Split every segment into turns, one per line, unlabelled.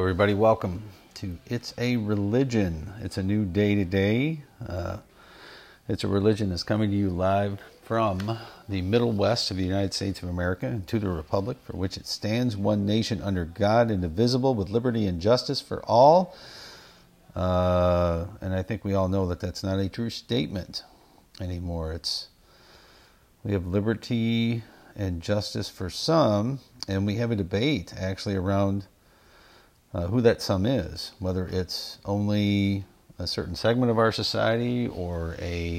everybody. Welcome to It's a Religion. It's a new day today. It's a Religion is coming to you live from the Middle West of the United States of America and to the Republic for which it stands, one nation under God, indivisible, with liberty and justice for all. And I think we all know that that's not a true statement anymore. We have liberty and justice for some, and we have a debate actually around who that some is, whether it's only a certain segment of our society or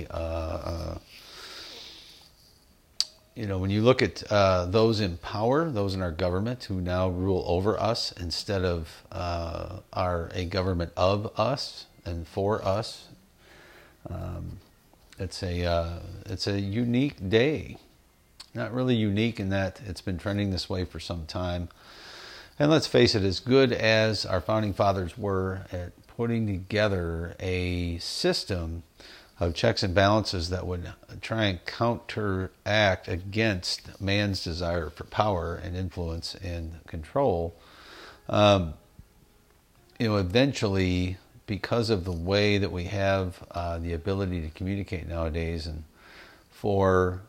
when you look at those in power, those in our government who now rule over us instead of are a government of us and for us. It's a unique day. Not really unique in that it's been trending this way for some time. And let's face it, as good as our founding fathers were at putting together a system of checks and balances that would try and counteract against man's desire for power and influence and control, eventually, because of the way that we have the ability to communicate nowadays, and for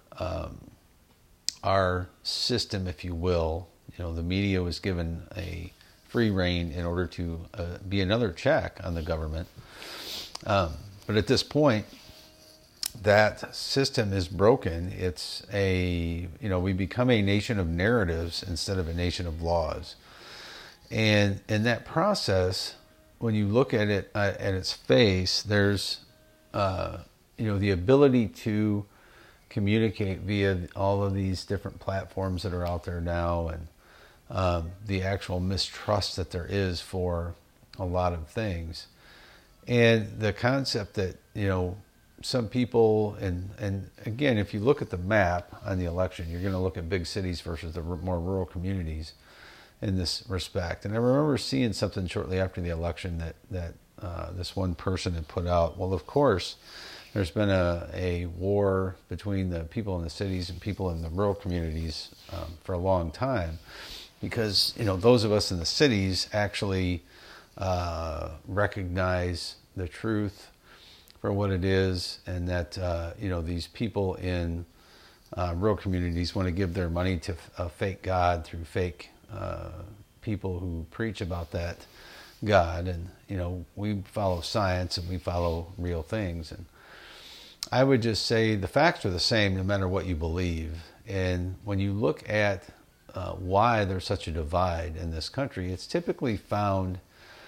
our system, if you will, the media was given a free rein in order to be another check on the government. But at this point, that system is broken. We become a nation of narratives instead of a nation of laws. And in that process, when you look at it at its face, there's, the ability to communicate via all of these different platforms that are out there now, and the actual mistrust that there is for a lot of things. And the concept that, some people, and again, if you look at the map on the election, you're going to look at big cities versus the more rural communities in this respect. And I remember seeing something shortly after the election that this one person had put out. Well, of course, there's been a war between the people in the cities and people in the rural communities for a long time, because those of us in the cities actually recognize the truth for what it is, and that these people in rural communities want to give their money to a fake God through fake people who preach about that God. And we follow science and we follow real things. And I would just say the facts are the same no matter what you believe. And when you look at why there's such a divide in this country, it's typically found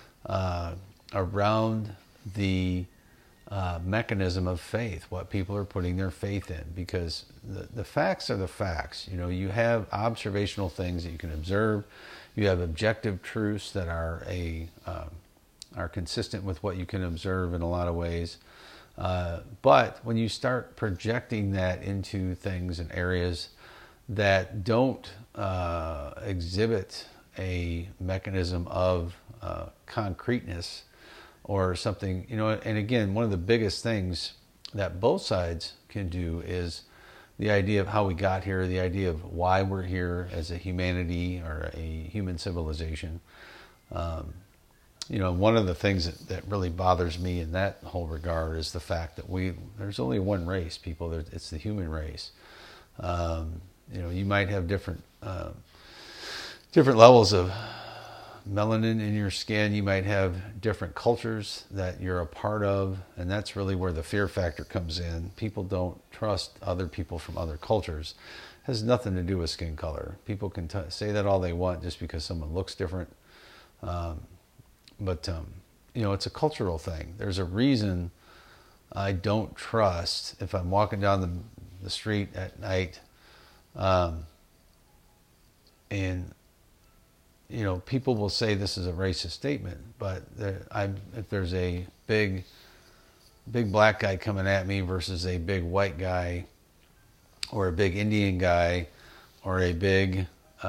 around the mechanism of faith, what people are putting their faith in, because the facts are the facts. You have observational things that you can observe. You have objective truths that are consistent with what you can observe in a lot of ways. But when you start projecting that into things and areas that don't exhibit a mechanism of concreteness or something, and again, one of the biggest things that both sides can do is the idea of how we got here, the idea of why we're here as a humanity or a human civilization. One of the things that really bothers me in that whole regard is the fact that there's only one race, people. It's the human race. You might have different levels of melanin in your skin. You might have different cultures that you're a part of, and that's really where the fear factor comes in. People don't trust other people from other cultures. It has nothing to do with skin color. People can say that all they want just because someone looks different. But it's a cultural thing. There's a reason I don't trust, if I'm walking down the street at night, and people will say this is a racist statement, but if there's a big black guy coming at me versus a big white guy, or a big Indian guy, or a big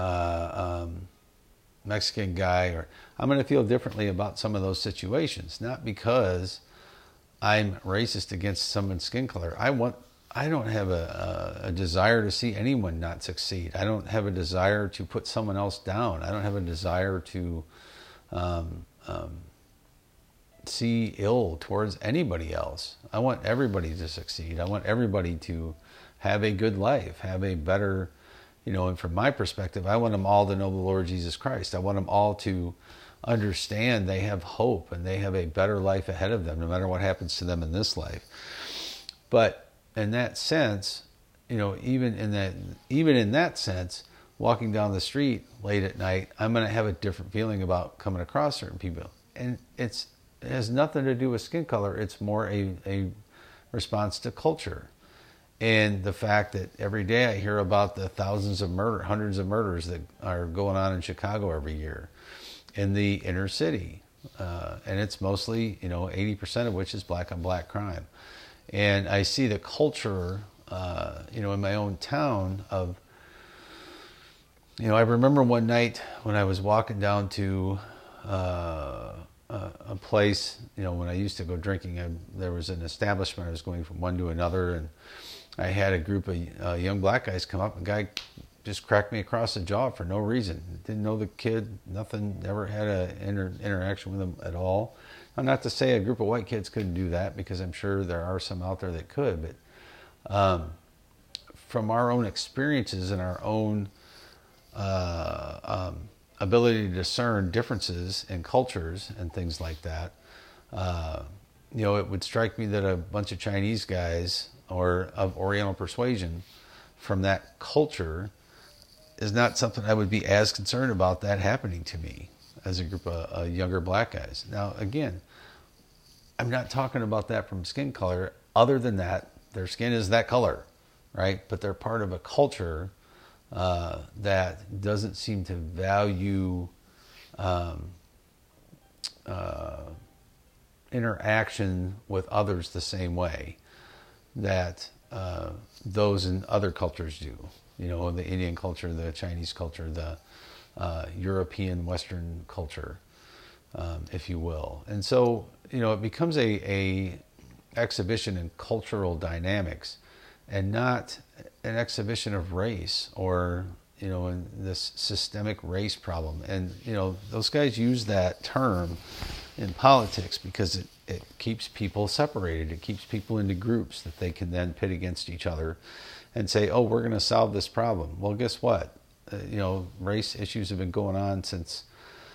Mexican guy, I'm going to feel differently about some of those situations. Not because I'm racist against someone's skin color. I don't have a desire to see anyone not succeed. I don't have a desire to put someone else down. I don't have a desire to see ill towards anybody else. I want everybody to succeed. I want everybody to have a good life, have a better, and from my perspective, I want them all to know the Lord Jesus Christ. I want them all to understand they have hope and they have a better life ahead of them, no matter what happens to them in this life. But in that sense, even in that sense, walking down the street late at night, I'm going to have a different feeling about coming across certain people. And it has nothing to do with skin color. It's more a response to culture. And the fact that every day I hear about the hundreds of murders that are going on in Chicago every year in the inner city. And it's mostly, 80% of which is black on black crime. And I see the culture, in my own town of, I remember one night when I was walking down to a place, when I used to go drinking, there was an establishment. I was going from one to another, and I had a group of young black guys come up, and a guy just cracked me across the jaw for no reason. Didn't know the kid, nothing, never had an interaction with him at all. Now, not to say a group of white kids couldn't do that, because I'm sure there are some out there that could, but from our own experiences and our own ability to discern differences in cultures and things like that, it would strike me that a bunch of Chinese guys or of Oriental persuasion from that culture is not something I would be as concerned about that happening to me as a group of younger black guys. Now, again, I'm not talking about that from skin color. Other than that, their skin is that color, right? But they're part of a culture that doesn't seem to value interaction with others the same way that those in other cultures do. The Indian culture, the Chinese culture, the European Western culture, if you will. And so, it becomes a exhibition in cultural dynamics and not an exhibition of race or, in this systemic race problem. And, those guys use that term in politics because it keeps people separated. It keeps people into groups that they can then pit against each other and say, oh, we're going to solve this problem. Well, guess what? Race issues have been going on since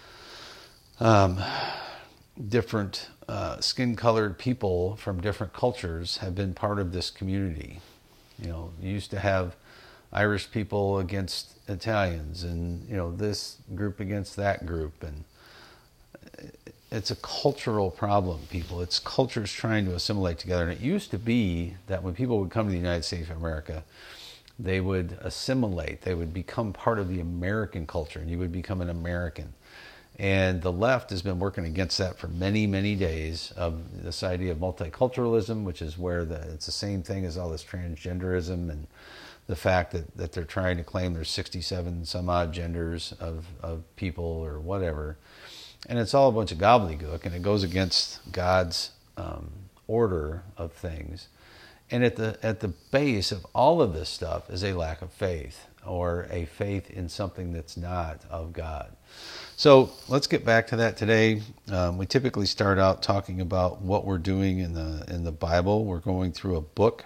different skin-colored people from different cultures have been part of this community. You used to have Irish people against Italians and, this group against that group. And it's a cultural problem, people. It's cultures trying to assimilate together. And it used to be that when people would come to the United States of America, they would assimilate. They would become part of the American culture, and you would become an American. And the left has been working against that for many, many days, of this idea of multiculturalism, which is where it's the same thing as all this transgenderism and the fact that they're trying to claim there's 67 some odd genders of people or whatever. And it's all a bunch of gobbledygook, and it goes against God's order of things. And at the base of all of this stuff is a lack of faith, or a faith in something that's not of God. So let's get back to that today. We typically start out talking about what we're doing in the Bible. We're going through a book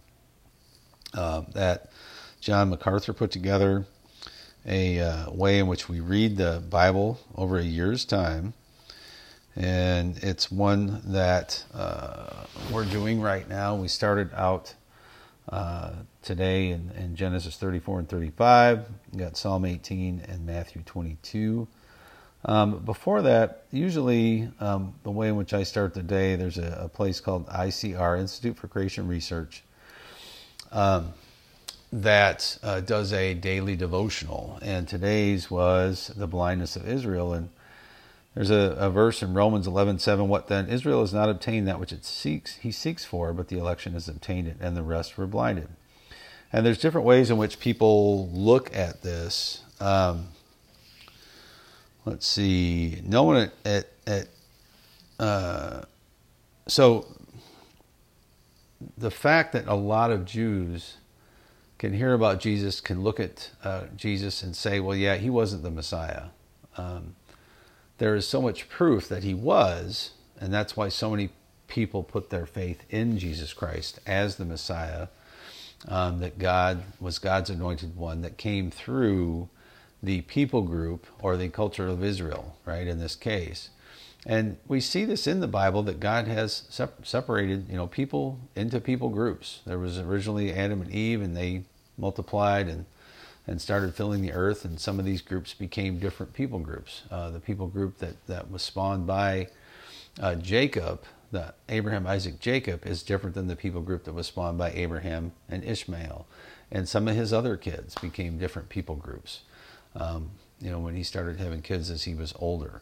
that John MacArthur put together, a way in which we read the Bible over a year's time. And it's one that we're doing right now. We started out today in Genesis 34 and 35. We got Psalm 18 and Matthew 22. Before that, usually the way in which I start the day, there's a place called ICR, Institute for Creation Research, that does a daily devotional. And today's was the blindness of Israel. And there's a verse in Romans 11:7. What then? Israel has not obtained that which he seeks for, but the election has obtained it, and the rest were blinded. And there's different ways in which people look at this. Let's see. No one so the fact that a lot of Jews can hear about Jesus, can look at Jesus and say, well, yeah, he wasn't the Messiah. there is so much proof that he was, and that's why so many people put their faith in Jesus Christ as the Messiah, that God was God's anointed one that came through the people group or the culture of Israel, right, in this case. And we see this in the Bible, that God has separated, people into people groups. There was originally Adam and Eve, and they multiplied and started filling the earth, and some of these groups became different people groups. The people group that was spawned by Jacob, the Abraham, Isaac, Jacob, is different than the people group that was spawned by Abraham and Ishmael. And some of his other kids became different people groups, when he started having kids as he was older.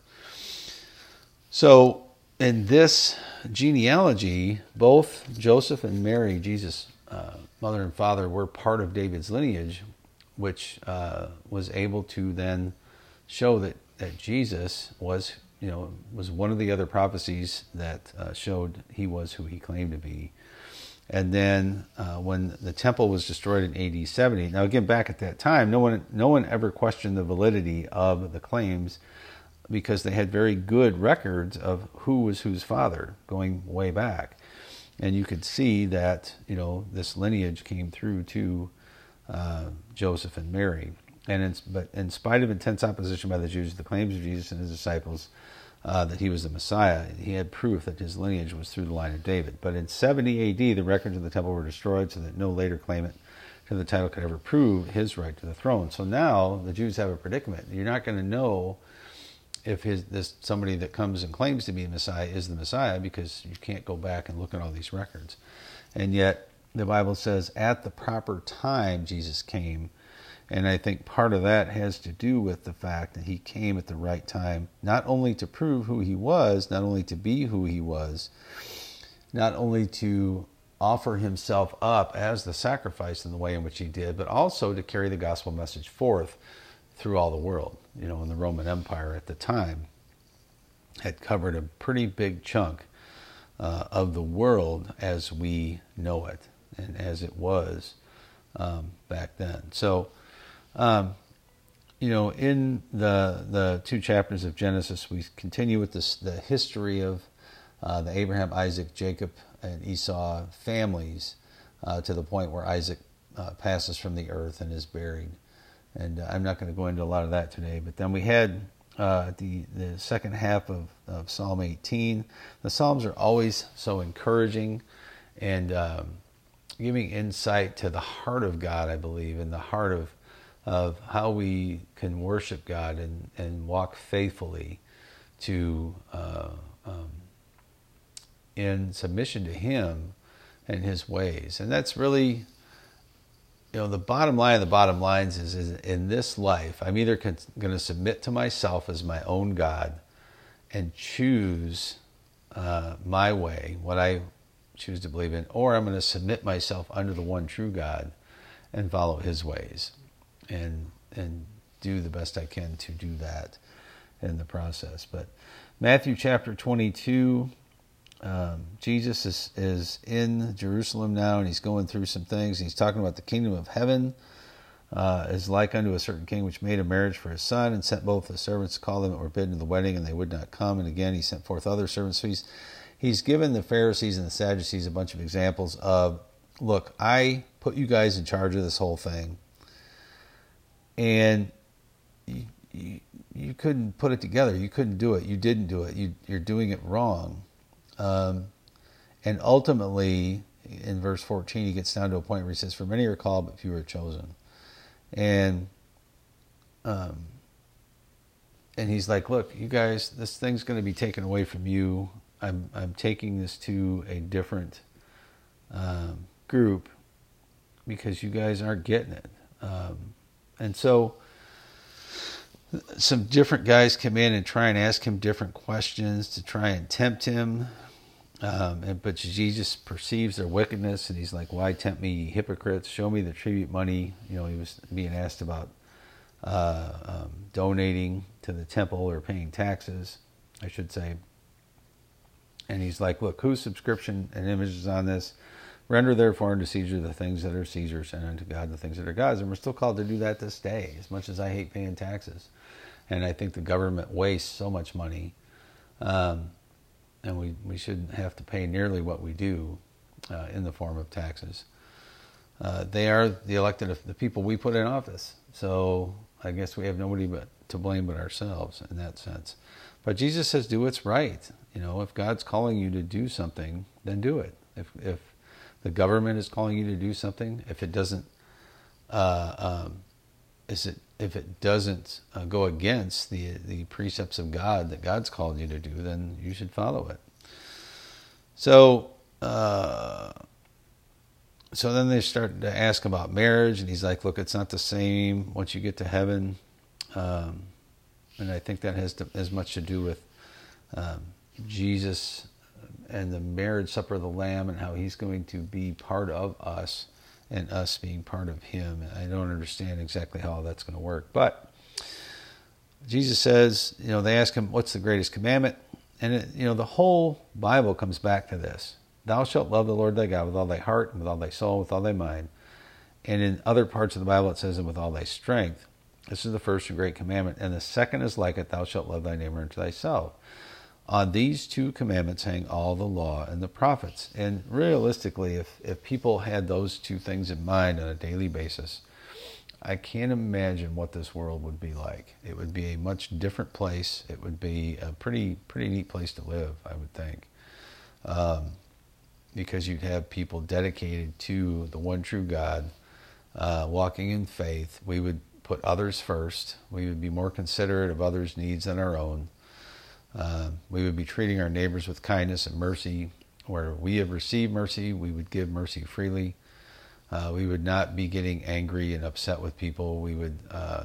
So in this genealogy, both Joseph and Mary, Jesus' mother and father, were part of David's lineage, which was able to then show that Jesus was one of the other prophecies that showed he was who he claimed to be. And then when the temple was destroyed in AD 70, now again, back at that time, no one ever questioned the validity of the claims, because they had very good records of who was whose father going way back. And you could see that, this lineage came through to Joseph and Mary. But in spite of intense opposition by the Jews to the claims of Jesus and his disciples that he was the Messiah, he had proof that his lineage was through the line of David. But in 70 AD, the records of the temple were destroyed so that no later claimant to the title could ever prove his right to the throne. So now the Jews have a predicament. You're not going to know if somebody that comes and claims to be a Messiah is the Messiah, because you can't go back and look at all these records. And yet the Bible says at the proper time Jesus came. And I think part of that has to do with the fact that he came at the right time, not only to prove who he was, not only to be who he was, not only to offer himself up as the sacrifice in the way in which he did, but also to carry the gospel message forth through all the world. In the Roman Empire at the time had covered a pretty big chunk of the world as we know it and as it was back then. So, in the 2 chapters of Genesis, we continue with the history of the Abraham, Isaac, Jacob, and Esau families to the point where Isaac passes from the earth and is buried. And I'm not going to go into a lot of that today. But then we had the second half of Psalm 18. The Psalms are always so encouraging and giving insight to the heart of God, I believe, and the heart of how we can worship God and walk faithfully to in submission to Him and His ways. And that's really, the bottom line of the bottom lines is in this life, I'm either going to submit to myself as my own God and choose my way, what I choose to believe in, or I'm going to submit myself under the one true God and follow His ways and do the best I can to do that in the process. But Matthew chapter 22, Jesus is in Jerusalem now, and he's going through some things. He's talking about the kingdom of heaven is like unto a certain king which made a marriage for his son, and sent both the servants to call them that were bidden to the wedding, and they would not come. And again he sent forth other servants. So he's given the Pharisees and the Sadducees a bunch of examples of, look, I put you guys in charge of this whole thing, and you couldn't put it together. You couldn't do it. You didn't do it. You're doing it wrong. And ultimately, in verse 14, he gets down to a point where he says, "For many are called, but few are chosen." And he's like, "Look, you guys, this thing's going to be taken away from you. I'm taking this to a different group because you guys aren't getting it." And so some different guys come in and try and ask him different questions to try and tempt him. But Jesus perceives their wickedness, and he's like, "Why tempt me, ye hypocrites? Show me the tribute money." He was being asked about donating to the temple or paying taxes, I should say. And he's like, "Look, whose subscription and image is on this? Render therefore unto Caesar the things that are Caesar's, and unto God the things that are God's." And we're still called to do that this day, as much as I hate paying taxes. And I think the government wastes so much money, and we shouldn't have to pay nearly what we do in the form of taxes. They are the elected, the people we put in office. So I guess we have nobody but to blame but ourselves in that sense. But Jesus says, do what's right. If God's calling you to do something, then do it. If the government is calling you to do something, if it doesn't, if it doesn't go against the precepts of God that God's called you to do, then you should follow it. So then they start to ask about marriage, and he's like, look, it's not the same once you get to heaven. And I think that has as much to do with Jesus and the marriage supper of the Lamb and how he's going to be part of us and us being part of him. I don't understand exactly how that's going to work. But Jesus says, they ask him, what's the greatest commandment? And, the whole Bible comes back to this. Thou shalt love the Lord thy God with all thy heart, and with all thy soul, with all thy mind. And in other parts of the Bible it says, and with all thy strength. This is the first and great commandment. And the second is like it, thou shalt love thy neighbor unto thyself. On these two commandments hang all the law and the prophets. And realistically, if people had those two things in mind on a daily basis, I can't imagine what this world would be like. It would be a much different place. It would be a pretty neat place to live, I would think. Because you'd have people dedicated to the one true God, walking in faith. We would put others first. We would be more considerate of others' needs than our own. We would be treating our neighbors with kindness and mercy. Where we have received mercy, we would give mercy freely. We would not be getting angry and upset with people. We would,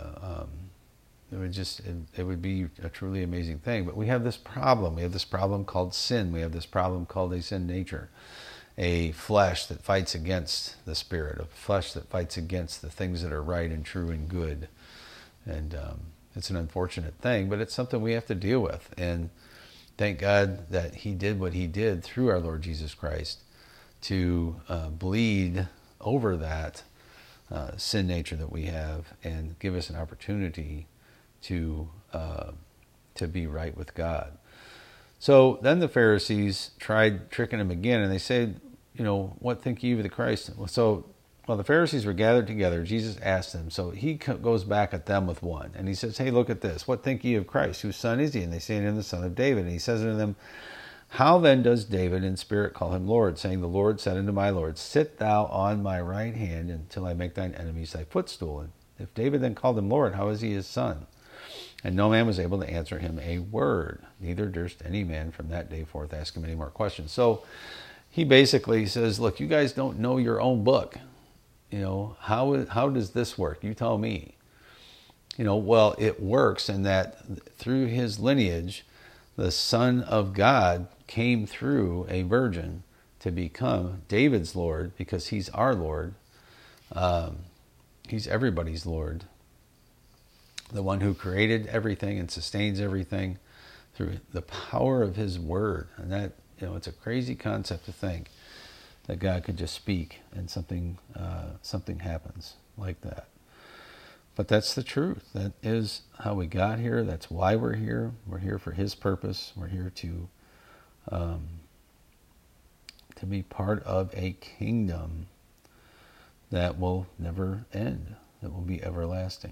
it would be a truly amazing thing. But we have this problem. We have this problem called sin. We have this problem called a sin nature. A flesh that fights against the Spirit, a flesh that fights against the things that are right and true and good. And it's an unfortunate thing, but it's something we have to deal with. And thank God that he did what he did through our Lord Jesus Christ to bleed over that sin nature that we have and give us an opportunity to be right with God. So then the Pharisees tried tricking him again, and they said, what think ye of the Christ? So while the Pharisees were gathered together, Jesus asked them, so he goes back at them with one, and he says, hey, look at this. What think ye of Christ? Whose son is he? And they say unto him, the son of David. And he says unto them, how then does David in spirit call him Lord, saying, the Lord said unto my Lord, sit thou on my right hand until I make thine enemies thy footstool. And if David then called him Lord, how is he his son? And no man was able to answer him a word. Neither durst any man from that day forth ask him any more questions. So he basically says, look, you guys don't know your own book. How does this work? You tell me. Well, it works in that through his lineage, the Son of God came through a virgin to become David's Lord, because he's our Lord. He's everybody's Lord. The one who created everything and sustains everything through the power of his word. And that, it's a crazy concept to think that God could just speak and something happens like that. But that's the truth. That is how we got here. That's why we're here. We're here for his purpose. We're here to be part of a kingdom that will never end, that will be everlasting.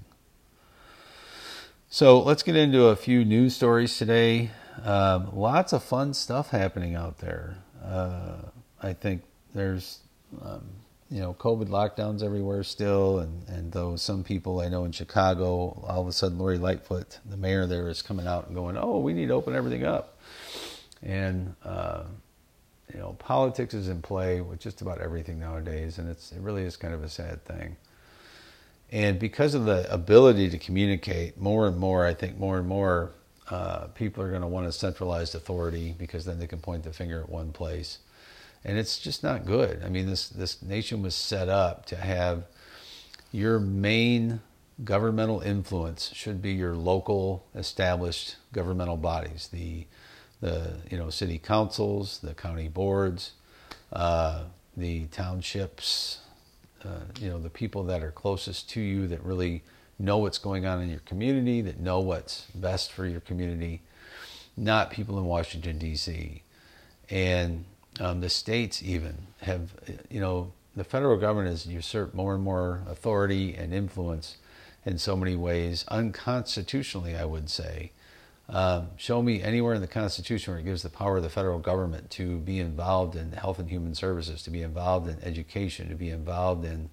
So let's get into a few news stories today. Lots of fun stuff happening out there. I think there's, COVID lockdowns everywhere still, and though some people I know in Chicago, all of a sudden Lori Lightfoot, the mayor there, is coming out and going, oh, we need to open everything up. And, politics is in play with just about everything nowadays, and it really is kind of a sad thing. And because of the ability to communicate, more and more, I think more and more people are going to want a centralized authority, because then they can point the finger at one place. And it's just not good. I mean, this nation was set up to have your main governmental influence should be your local established governmental bodies, the city councils, the county boards, the townships, the people that are closest to you that really know what's going on in your community, that know what's best for your community, not people in Washington, D.C. And the states even have, the federal government has usurped more and more authority and influence in so many ways, unconstitutionally, I would say. Show me anywhere in the Constitution where it gives the power of the federal government to be involved in health and human services, to be involved in education, to be involved in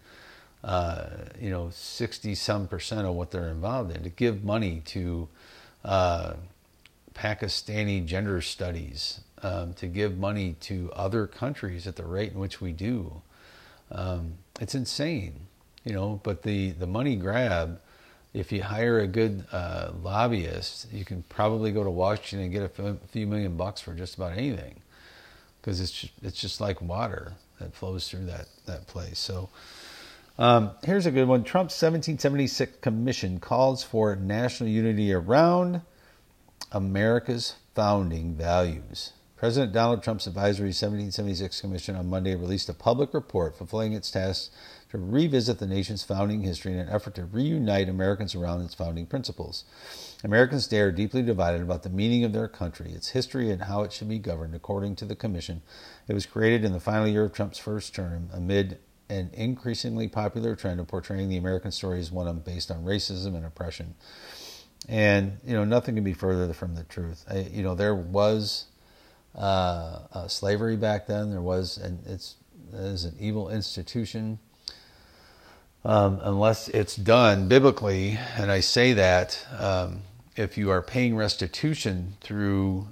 60-some% of what they're involved in, to give money to Pakistani gender studies, to give money to other countries at the rate in which we do. It's insane, but the money grab, if you hire a good lobbyist, you can probably go to Washington and get a few $1 million for just about anything, because it's just like water that flows through that place. So here's a good one. Trump's 1776 commission calls for national unity around America's founding values. President Donald Trump's advisory 1776 commission on Monday released a public report fulfilling its task to revisit the nation's founding history in an effort to reunite Americans around its founding principles. Americans today are deeply divided about the meaning of their country, its history, and how it should be governed. According to the commission, it was created in the final year of Trump's first term amid an increasingly popular trend of portraying the American story as one based on racism and oppression. And, nothing can be further from the truth. There was slavery back then. There was, and it is an evil institution. Unless it's done biblically, and I say that if you are paying restitution through,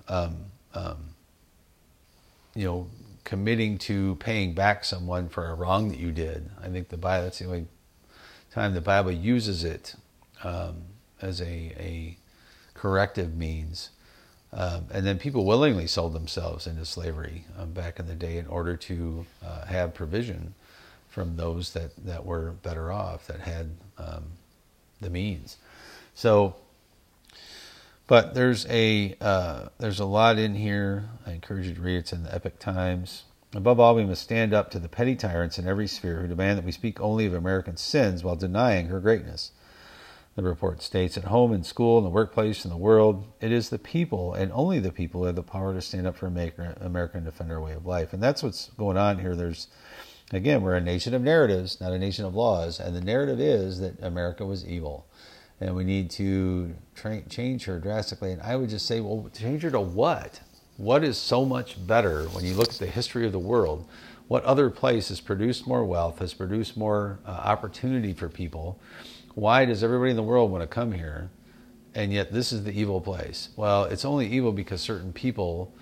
committing to paying back someone for a wrong that you did, I think that's the only time the Bible uses it as a corrective means. And then people willingly sold themselves into slavery back in the day in order to have provision from those that were better off, that had the means. So, but there's a lot in here. I encourage you to read it. It's in the Epoch Times. Above all, we must stand up to the petty tyrants in every sphere who demand that we speak only of American sins while denying her greatness. The report states, at home, in school, in the workplace, in the world, it is the people, and only the people, who have the power to stand up for America and defend our way of life. And that's what's going on here. Again, we're a nation of narratives, not a nation of laws. And the narrative is that America was evil. And we need to change her drastically. And I would just say, well, change her to what? What is so much better when you look at the history of the world? What other place has produced more wealth, has produced more opportunity for people? Why does everybody in the world want to come here? And yet this is the evil place. Well, it's only evil because certain people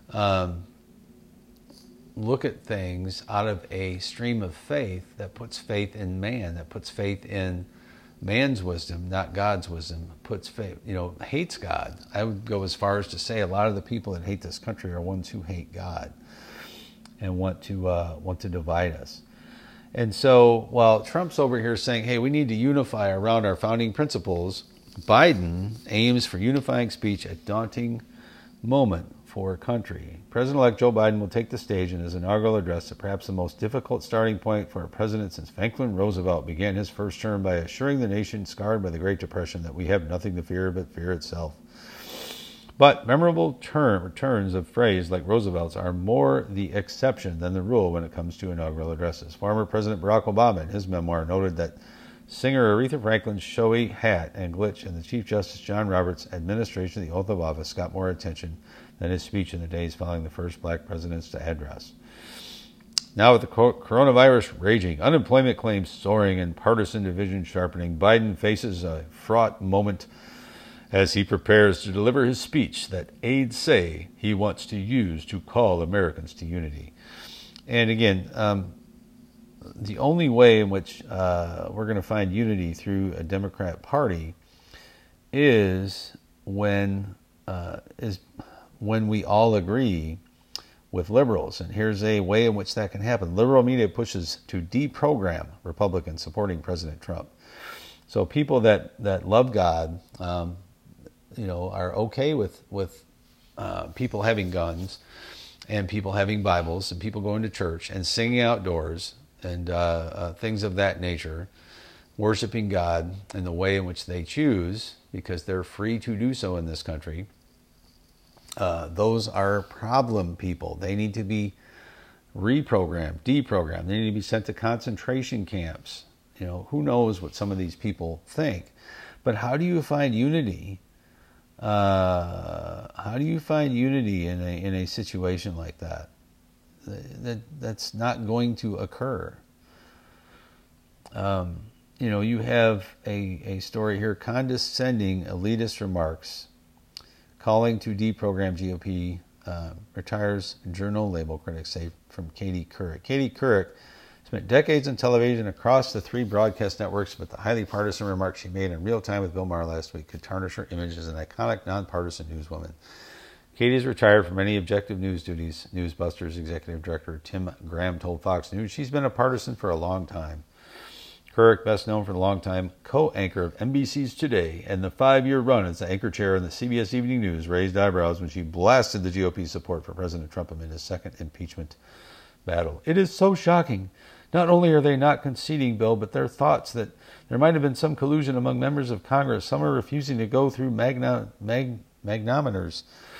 look at things out of a stream of faith that puts faith in man, that puts faith in man's wisdom, not God's wisdom, puts faith, hates God. I would go as far as to say a lot of the people that hate this country are ones who hate God and want to divide us. And so while Trump's over here saying, hey, we need to unify around our founding principles, Biden aims for unifying speech at daunting moment for our country. President-elect Joe Biden will take the stage in his inaugural address at perhaps the most difficult starting point for a president since Franklin Roosevelt began his first term by assuring the nation scarred by the Great Depression that we have nothing to fear but fear itself. But memorable returns of phrase like Roosevelt's are more the exception than the rule when it comes to inaugural addresses. Former President Barack Obama, in his memoir, noted that singer Aretha Franklin's showy hat and glitch in the Chief Justice John Roberts' administration of the oath of office got more attention than his speech in the days following the first black president's address. Now with the coronavirus raging, unemployment claims soaring, and partisan division sharpening, Biden faces a fraught moment as he prepares to deliver his speech that aides say he wants to use to call Americans to unity. And again, the only way in which we're going to find unity through a Democrat Party is when we all agree with liberals. And here's a way in which that can happen. Liberal media pushes to deprogram Republicans supporting President Trump. So people that love God, are okay with people having guns and people having Bibles and people going to church and singing outdoors and things of that nature. worshiping God in the way in which they choose, because they're free to do so in this country, those are problem people. They need to be reprogrammed, deprogrammed. They need to be sent to concentration camps. Who knows what some of these people think. But how do you find unity? How do you find unity in a situation like that? That's not going to occur. You have a story here, condescending elitist remarks, calling to deprogram GOP, retires journal label, critics say, from Katie Couric. Katie Couric spent decades in television across the 3 broadcast networks, but the highly partisan remarks she made in real time with Bill Maher last week could tarnish her image as an iconic, nonpartisan newswoman. Katie's retired from any objective news duties. Newsbusters executive director Tim Graham told Fox News she's been a partisan for a long time. Couric, best known for the longtime co-anchor of NBC's Today and the 5-year run as the anchor chair in the CBS Evening News, raised eyebrows when she blasted the GOP's support for President Trump amid his second impeachment battle. It is so shocking. Not only are they not conceding, Bill, but their thoughts that there might have been some collusion among members of Congress. Some are refusing to go through magnetometers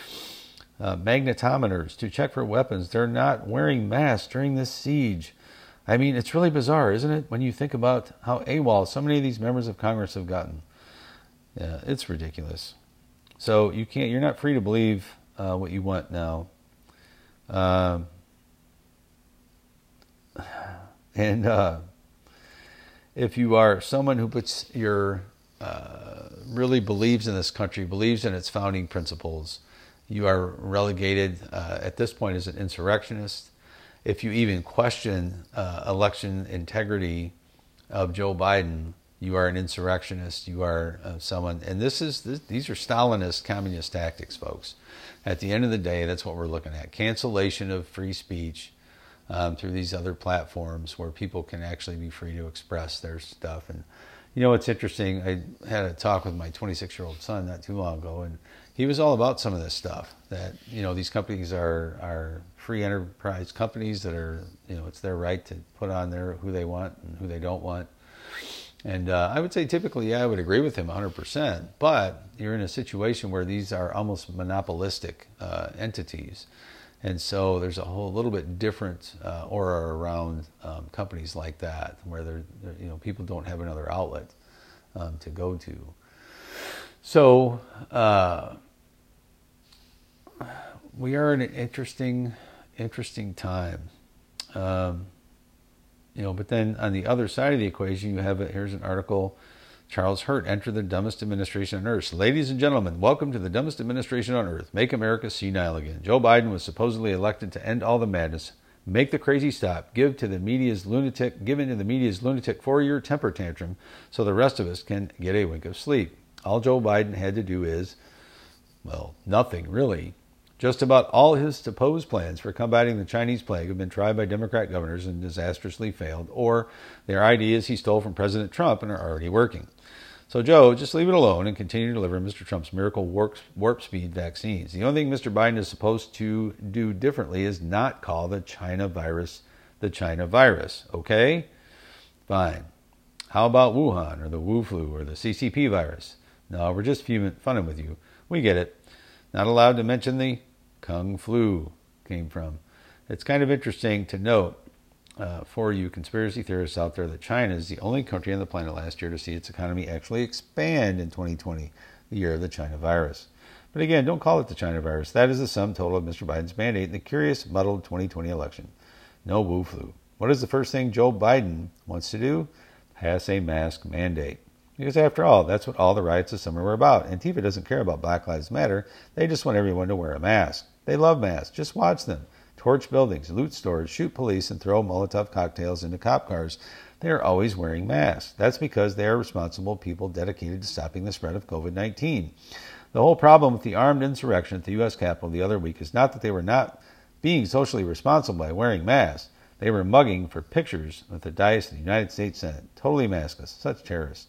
to check for weapons. They're not wearing masks during this siege. I mean, it's really bizarre, isn't it, when you think about how AWOL so many of these members of Congress have gotten. Yeah, it's ridiculous. So you're not free to believe what you want now. And if you are someone who puts really believes in this country, believes in its founding principles, you are relegated at this point as an insurrectionist. If you even question election integrity of Joe Biden, you are an insurrectionist. You are someone, and these are Stalinist communist tactics, folks. At the end of the day, that's what we're looking at: cancellation of free speech through these other platforms where people can actually be free to express their stuff. And it's interesting. I had a talk with my 26-year-old son not too long ago, and he was all about some of this stuff. That these companies are free enterprise companies that are it's their right to put on there who they want and who they don't want. And I would say typically, I would agree with him 100%. But you're in a situation where these are almost monopolistic entities, and so there's a whole little bit different aura around companies like that, where they're people don't have another outlet to go to. So we are in an interesting time. But then on the other side of the equation, you have here's an article: Charles Hurt entered the dumbest administration on earth. Ladies and gentlemen, welcome to the dumbest administration on earth. Make America senile again. Joe Biden was supposedly elected to end all the madness, make the crazy stop, give in to the media's lunatic 4-year temper tantrum, so the rest of us can get a wink of sleep. All Joe Biden had to do is, well, nothing really. Just about all his supposed plans for combating the Chinese plague have been tried by Democrat governors and disastrously failed, or their ideas he stole from President Trump and are already working. So Joe, just leave it alone and continue to deliver Mr. Trump's miracle warp speed vaccines. The only thing Mr. Biden is supposed to do differently is not call the China virus the China virus, okay? Fine. How about Wuhan or the Wu flu or the CCP virus? No, we're just funning with you. We get it. Not allowed to mention the Kung flu came from. It's kind of interesting to note for you conspiracy theorists out there that China is the only country on the planet last year to see its economy actually expand in 2020, the year of the China virus. But again, don't call it the China virus. That is the sum total of Mr. Biden's mandate in the curious, muddled 2020 election. No Wu flu. What is the first thing Joe Biden wants to do? Pass a mask mandate. Because after all, that's what all the riots this summer were about. Antifa doesn't care about Black Lives Matter. They just want everyone to wear a mask. They love masks. Just watch them. Torch buildings, loot stores, shoot police, and throw Molotov cocktails into cop cars. They are always wearing masks. That's because they are responsible people dedicated to stopping the spread of COVID-19. The whole problem with the armed insurrection at the U.S. Capitol the other week is not that they were not being socially responsible by wearing masks. They were mugging for pictures with the dais of the United States Senate. Totally maskless. Such terrorists.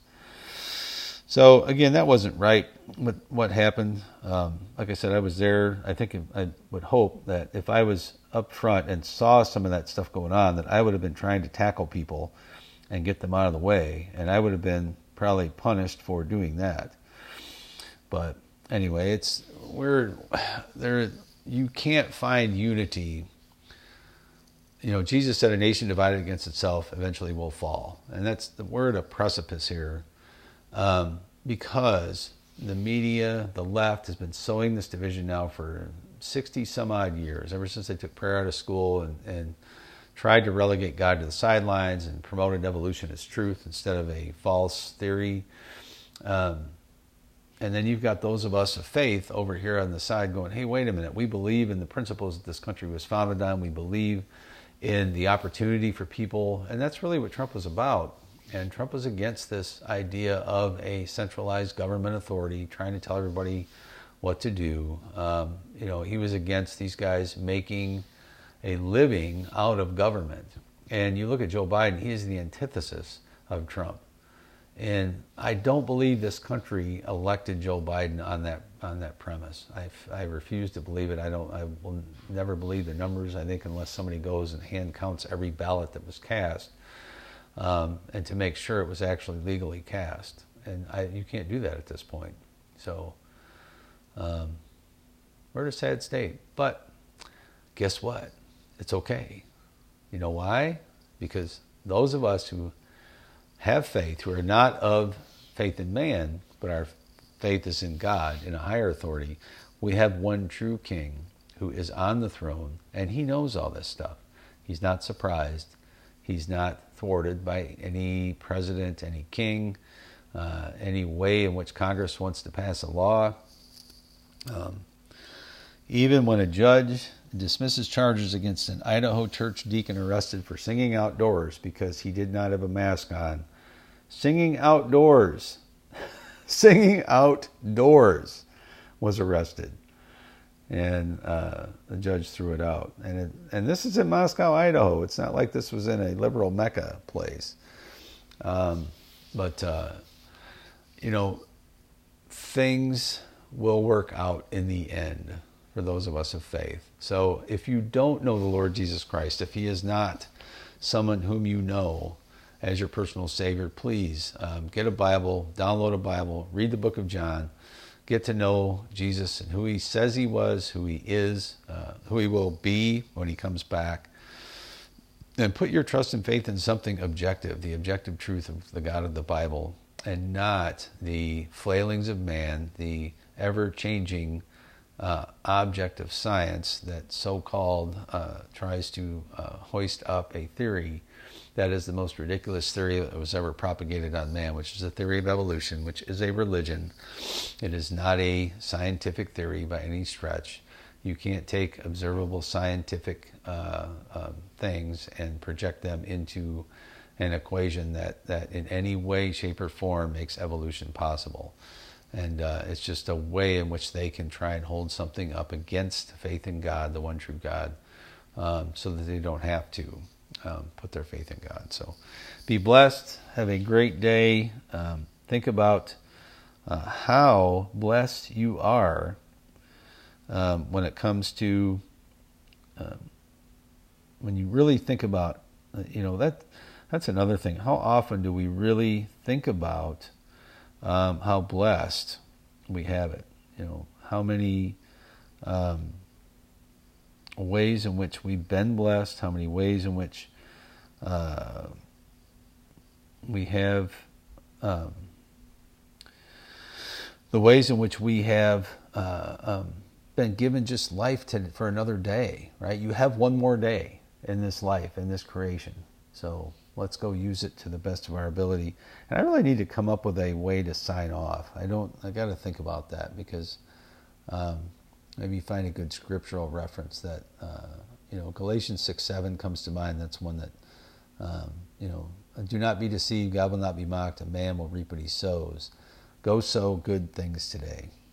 So, again, that wasn't right, what happened. Like I said, I was there. I think I would hope that if I was up front and saw some of that stuff going on, that I would have been trying to tackle people and get them out of the way. And I would have been probably punished for doing that. But anyway, you can't find unity. Jesus said a nation divided against itself eventually will fall. And that's the word, a precipice here. Because the media, the left, has been sowing this division now for 60 some odd years, ever since they took prayer out of school and tried to relegate God to the sidelines and promoted evolution as truth instead of a false theory. And then you've got those of us of faith over here on the side going, hey, wait a minute, we believe in the principles that this country was founded on. We believe in the opportunity for people. And that's really what Trump was about. And Trump was against this idea of a centralized government authority trying to tell everybody what to do. He was against these guys making a living out of government. And you look at Joe Biden, he is the antithesis of Trump. And I don't believe this country elected Joe Biden on that premise. I refuse to believe it. I will never believe the numbers. I think unless somebody goes and hand counts every ballot that was cast, and to make sure it was actually legally cast. And you can't do that at this point. So we're in a sad state. But guess what? It's okay. You know why? Because those of us who have faith, who are not of faith in man, but our faith is in God, in a higher authority, we have one true king who is on the throne, and he knows all this stuff. He's not surprised. He's not thwarted by any president, any king, any way in which Congress wants to pass a law. Even when a judge dismisses charges against an Idaho church deacon arrested for singing outdoors because he did not have a mask on. Singing outdoors. Singing outdoors was arrested. And the judge threw it out. And this is in Moscow, Idaho. It's not like this was in a liberal Mecca place. Things will work out in the end for those of us of faith. So if you don't know the Lord Jesus Christ, if he is not someone whom you know as your personal Savior, please get a Bible, download a Bible, read the book of John, get to know Jesus and who he says he was, who he is, who he will be when he comes back. And put your trust and faith in something objective, the objective truth of the God of the Bible, and not the flailings of man, the ever-changing object of science that so-called tries to hoist up a theory that is the most ridiculous theory that was ever propagated on man, which is the theory of evolution, which is a religion. It is not a scientific theory by any stretch. You can't take observable scientific things and project them into an equation that in any way, shape, or form makes evolution possible. And it's just a way in which they can try and hold something up against faith in God, the one true God, so that they don't have to put their faith in God. So be blessed. Have a great day. Think about how blessed you are when it comes to, when you really think about, that's another thing. How often do we really think about how blessed we have it? How many ways in which we've been blessed, how many ways in which we have the ways in which we have been given just life for another day, right? You have one more day in this life, in this creation. So let's go use it to the best of our ability. And I really need to come up with a way to sign off. I got to think about that, because maybe find a good scriptural reference that, Galatians 6:7 comes to mind. That's one that, do not be deceived. God will not be mocked. A man will reap what he sows. Go sow good things today.